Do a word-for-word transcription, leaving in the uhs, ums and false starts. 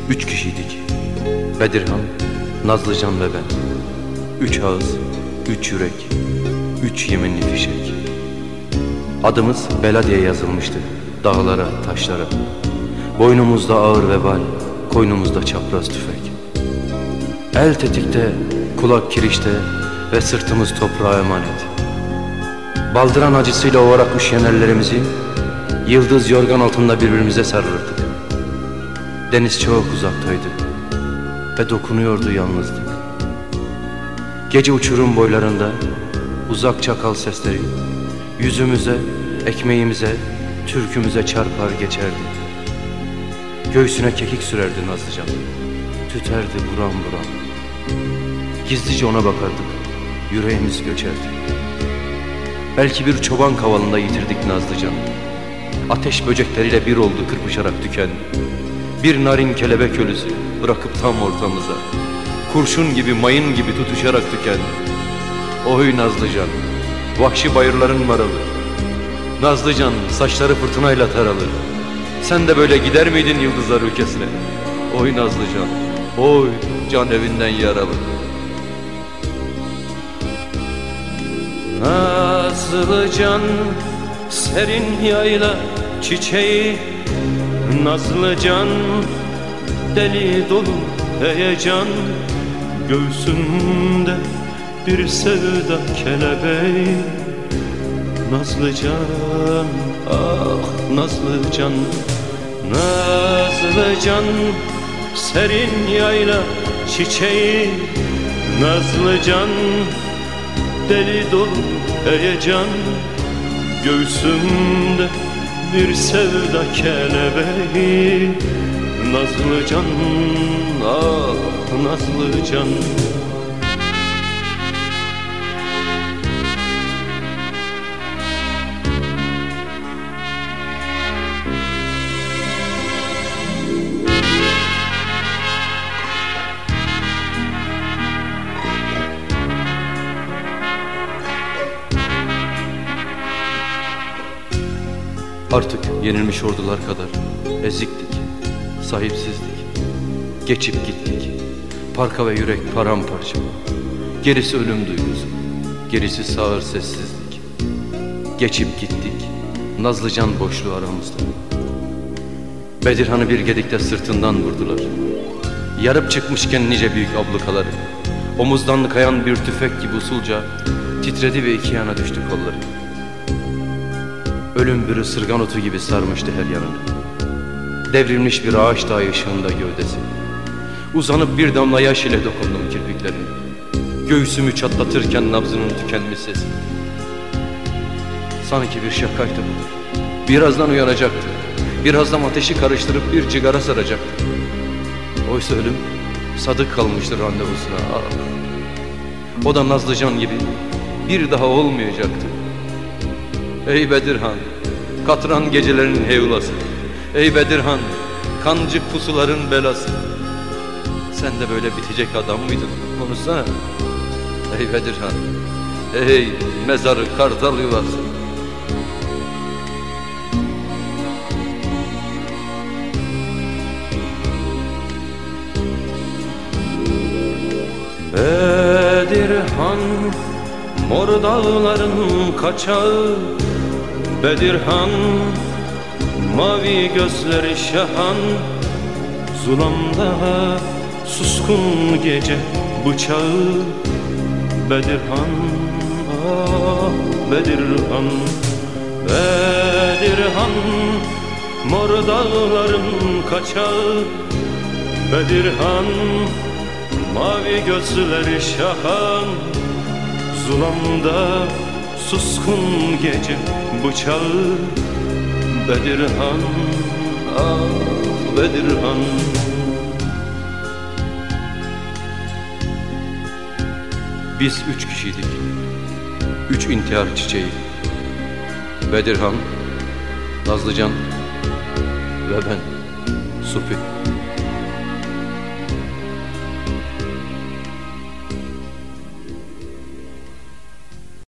Üç kişiydik. Bedirhan, Nazlıcan ve ben. Üç ağız, üç yürek, üç yeminli fişek. Adımız Bela diye yazılmıştı dağlara, taşlara. Boynumuzda ağır vebal, koynumuzda çapraz tüfek. El tetikte, kulak kirişte ve sırtımız toprağa emanet. Baldıran acısıyla ovarak üşüyen ellerimizi yıldız yorgan altında birbirimize sarılırdık. Deniz çok uzaktaydı ve dokunuyordu yalnızlık. Gece uçurum boylarında uzak çakal sesleri yüzümüze, ekmeğimize, türkümüze çarpar geçerdi. Göğsüne kekik sürerdi Nazlıcan, tüterdi buram buram. Gizlice ona bakardık, yüreğimiz göçerdi. Belki bir çoban kavalında yitirdik Nazlıcan. Ateş böcekleriyle bir oldu, kırpışarak tükendi. Bir narin kelebek ölüsü bırakıp tam ortamıza, kurşun gibi, mayın gibi tutuşarak tükendi. Oy Nazlıcan, vahşi bayırların maralı. Nazlıcan, saçları fırtınayla taralı. Sen de böyle gider miydin yıldızlar ülkesine? Oy Nazlıcan, oy can evinden yaralı. Nazlıcan, serin yayla çiçeği. Nazlıcan, deli dolu heyecan. Göğsünde bir sevda kelebeği. Nazlıcan, ah Nazlıcan. Nazlıcan, serin yayla çiçeği. Nazlıcan, deli dolu heyecan. Göğsümde bir sevda kelebeği. Nazlıcan, ah Nazlıcan. Artık yenilmiş ordular kadar eziktik, sahipsizdik. Geçip gittik, parka ve yürek paramparça. Gerisi ölüm duygusu, gerisi sağır sessizlik. Geçip gittik, Nazlıcan boşluğu aramızda. Bedirhan'ı bir gedikte sırtından vurdular. Yarıp çıkmışken nice büyük ablukaları. Omuzdan kayan bir tüfek gibi usulca titredi ve iki yana düştü kolları. Ölüm bir ısırgan otu gibi sarmıştı her yanını. Devrilmiş bir ağaç dağı ışığında gövdesi. Uzanıp bir damla yaş ile dokundum kirpiklerine. Göğsümü çatlatırken nabzının tükenmiş sesi. Sanki bir şakaydı bu. Birazdan uyanacaktı. Birazdan ateşi karıştırıp bir cigara saracaktı. Oysa ölüm sadık kalmıştı randevusuna. Ah. O da Nazlıcan gibi bir daha olmayacaktı. Ey Bedirhan, katran gecelerin heyulası. Ey Bedirhan, kancı pusuların belası. Sen de böyle bitecek adam mıydın? Konuşsana. Ey Bedirhan, ey mezarı kartal yuvası. Bedirhan, mor dağların kaçağı. Bedirhan, mavi gözleri şahan. Zulamda suskun gece bıçağı. Bedirhan, ah Bedirhan. Bedirhan, mor dağların kaçağı. Bedirhan, mavi gözleri şahan. Zulamda suskun gece bıçağı. Bedirhan, ah Bedirhan. Biz üç kişiydik, üç intihar çiçeği. Bedirhan, Nazlıcan ve ben, Supi.